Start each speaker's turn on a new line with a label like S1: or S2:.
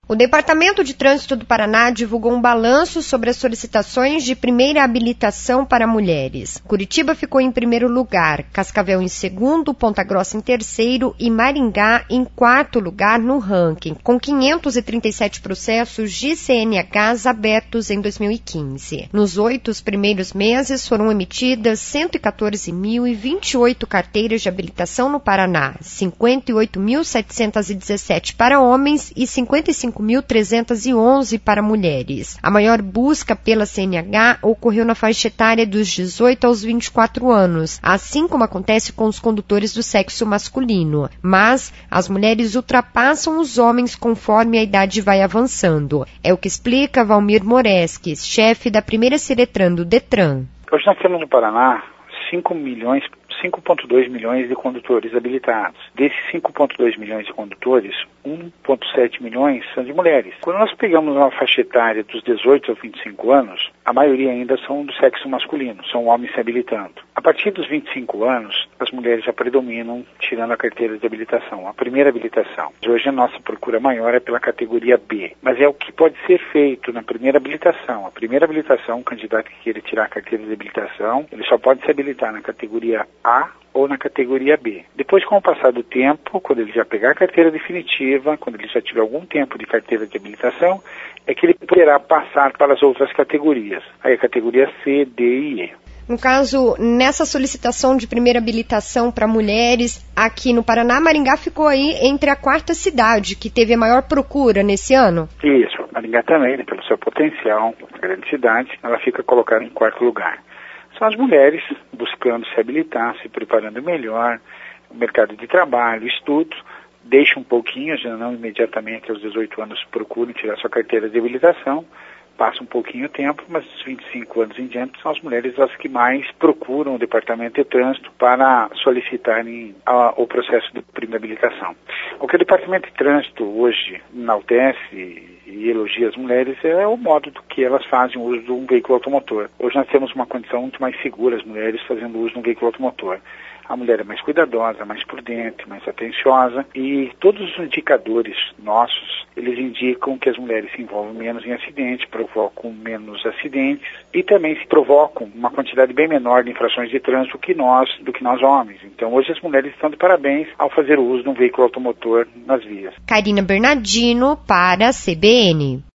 S1: O Departamento de Trânsito do Paraná divulgou um balanço sobre as solicitações de primeira habilitação para mulheres. Curitiba ficou em primeiro lugar, Cascavel em segundo, Ponta Grossa em terceiro e Maringá em quarto lugar no ranking, com 537 processos de CNHs abertos em 2015. Nos 8 primeiros meses foram emitidas 114.028 carteiras de habilitação no Paraná, 58.717 para homens e 55.311 para mulheres. A maior busca pela CNH ocorreu na faixa etária dos 18 aos 24 anos, assim como acontece com os condutores do sexo masculino. Mas as mulheres ultrapassam os homens conforme a idade vai avançando. É o que explica Valmir Moresques, chefe da primeira Ciretran do Detran.
S2: Hoje nós temos no Paraná 5,2 milhões de condutores habilitados. Desses 5,2 milhões de condutores, 1,7 milhões são de mulheres. Quando nós pegamos uma faixa etária dos 18 aos 25 anos, a maioria ainda são do sexo masculino, são homens se habilitando. A partir dos 25 anos, as mulheres já predominam, tirando a carteira de habilitação, a primeira habilitação. Hoje a nossa procura maior é pela categoria B, mas é o que pode ser feito na primeira habilitação. A primeira habilitação, o candidato que queira tirar a carteira de habilitação, ele só pode se habilitar na categoria A ou na categoria B. Depois, com o passar do tempo, quando ele já pegar a carteira definitiva, quando ele já tiver algum tempo de carteira de habilitação, é que ele poderá passar para as outras categorias. Aí a categoria C, D e E.
S1: No caso, nessa solicitação de primeira habilitação para mulheres, aqui no Paraná, Maringá ficou aí entre a quarta cidade que teve a maior procura nesse ano?
S2: Isso, Maringá também, pelo seu potencial, grande cidade, ela fica colocada em quarto lugar. São as mulheres buscando se habilitar, se preparando melhor, o mercado de trabalho, estudo, deixa um pouquinho, já não imediatamente aos 18 anos procuram tirar sua carteira de habilitação, passa um pouquinho o tempo, mas dos 25 anos em diante são as mulheres as que mais procuram o Departamento de Trânsito para solicitarem o processo de primeira habilitação. O que o Departamento de Trânsito hoje enaltece e elogia as mulheres é o modo do que elas fazem o uso de um veículo automotor. Hoje nós temos uma condição muito mais segura, as mulheres fazendo uso de um veículo automotor. A mulher é mais cuidadosa, mais prudente, mais atenciosa e todos os indicadores nossos, eles indicam que as mulheres se envolvem menos em acidentes, provocam menos acidentes e também se provocam uma quantidade bem menor de infrações de trânsito do que nós homens. Então hoje as mulheres estão de parabéns ao fazer o uso de um veículo automotor nas vias.
S1: Karina Bernardino para a CBN.